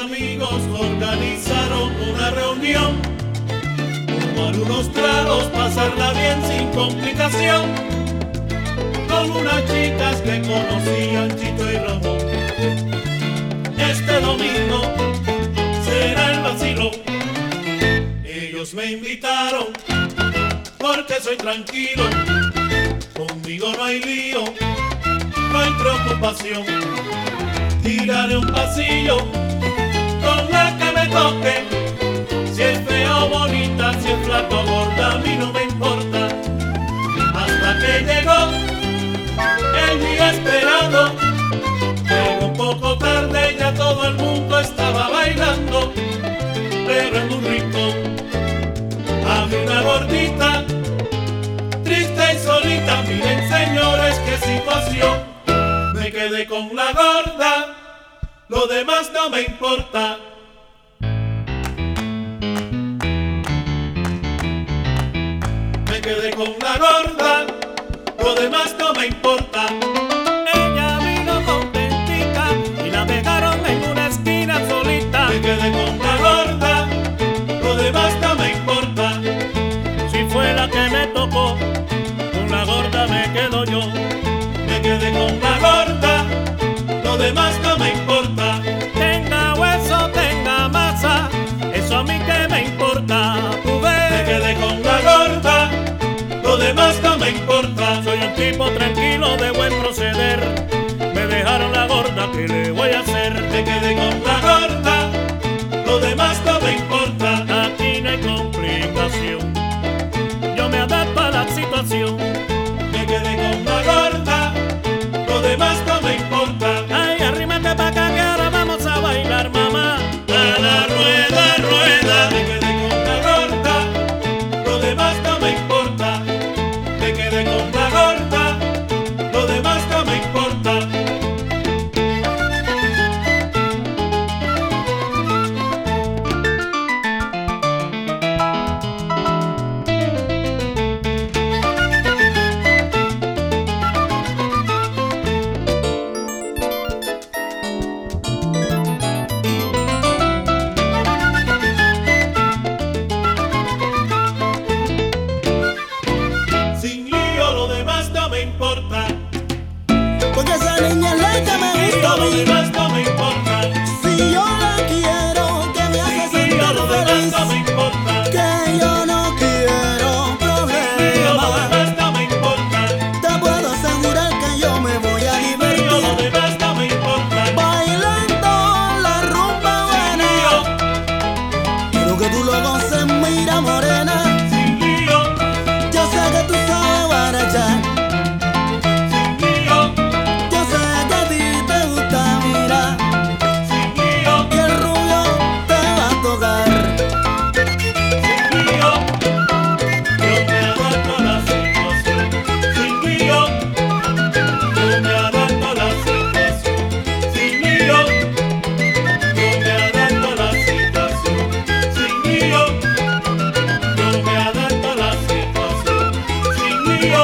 amigos organizaron una reunión, tomar unos tragos, pasarla bien sin complicación, con unas chicas que conocían Chito y Ramón. Este domingo será el vacilo, ellos me invitaron porque soy tranquilo, conmigo no hay lío, no hay preocupación. Tiraré un pasillo con la que me toque, si es fea o bonita, si es flaca o gorda, a mí no me importa. Hasta que llegó el día esperado, llegó un poco tarde, ya todo el mundo estaba bailando, pero en un rincón había una gordita, triste y solita. Miren señores qué situación, me quedé con la gorda, lo demás no me importa. Me quedé con la gorda, lo demás no me importa. Ella vino contentica y la dejaron en una esquina solita. Me quedé con la gorda, lo demás no me importa. Si fue la que me tocó, con la gorda me quedo yo. Me quedé con la gorda, lo demás no me importa. Tenga hueso, tenga masa, eso a mí que me importa. Tú ves. Me quedé con la gorda, lo demás no me importa. Soy un tipo tranquilo de buen proceder, me dejaron la gorda, ¿qué le voy a hacer? Me quedé con la gorda, lo demás no me importa. Aquí no hay complicación, yo me adapto a la situación. Me quedé con la gorda, lo demás no me importa. Ay, arrímate pa' acá que ahora vamos a bailar, mamá. A la rueda, rueda. Me quedé con la gorda, lo demás no me importa. Me quedé con la gorda, lo demás no me importa. Sin lío, lo demás no me importa. Porque esa niña es la que me Sin gusta a lío, lo mí. demás no me importa. Si yo la quiero, que me hace Sin lío, sentir lo demás feliz. no me importa. Que yo no quiero Sin lío, lo problemas. demás no me importa. Te puedo asegurar que yo me voy a Sin lío, lo divertir demás no me importa. bailando la rumba Sin buena. lío, Quiero que tú lo goces, mira morena. sin lío, Yo sé que tú sabes guarachar. sin lío, Yo sé que a ti te gusta mirar. sin lío, Y el rubio te va a tocar. sin lío. Yo me adapto a la situación. Sin lío, yo me adapto a la situación. Sin lío, yo me adapto a la situación. Sin lío, yo me adapto a la situación. Sin lío.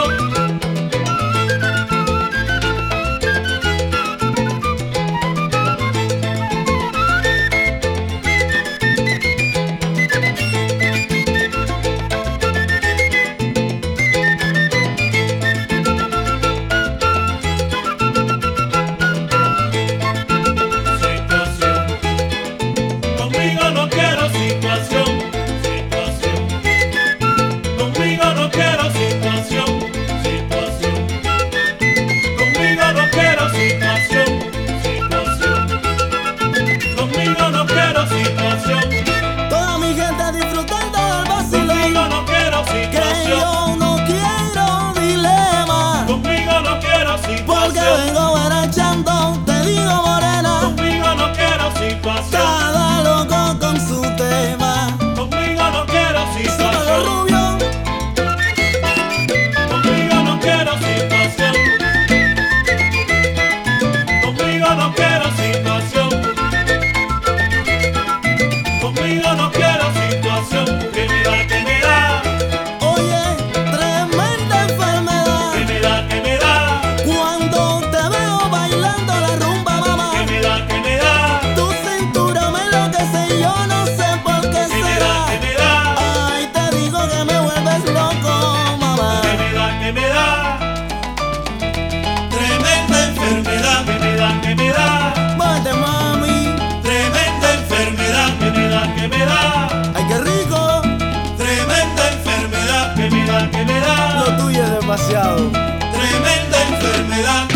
Situación. Conmigo no quiero situación, situación. Conmigo no quiero situación, situación. Conmigo no quiero situación, situación. Conmigo no quiero situación, Toda mi gente disfrutando del vacilón. conmigo no quiero Que situación. yo no quiero dilema. Conmigo no quiero Porque situación, vengo barachando, te digo morena. conmigo no quiero situación. Cada loco con su tema. Conmigo no quiero Sácalo situación. rubio. demasiado. Tremenda enfermedad.